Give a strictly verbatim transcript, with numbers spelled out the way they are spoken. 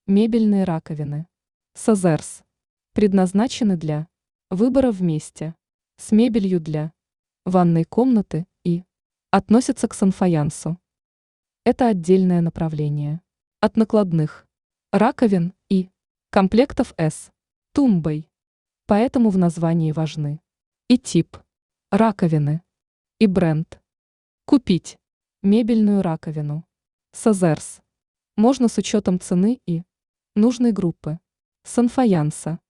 Мебельные раковины. Сазерс. Предназначены для выбора вместе с мебелью для ванной комнаты и относятся к санфаянсу. Это отдельное направление. От накладных раковин и комплектов с тумбой. Поэтому в названии важны и тип раковины, и бренд. Купить мебельную раковину Сазерс можно с учетом цены и нужной группы санфаянса.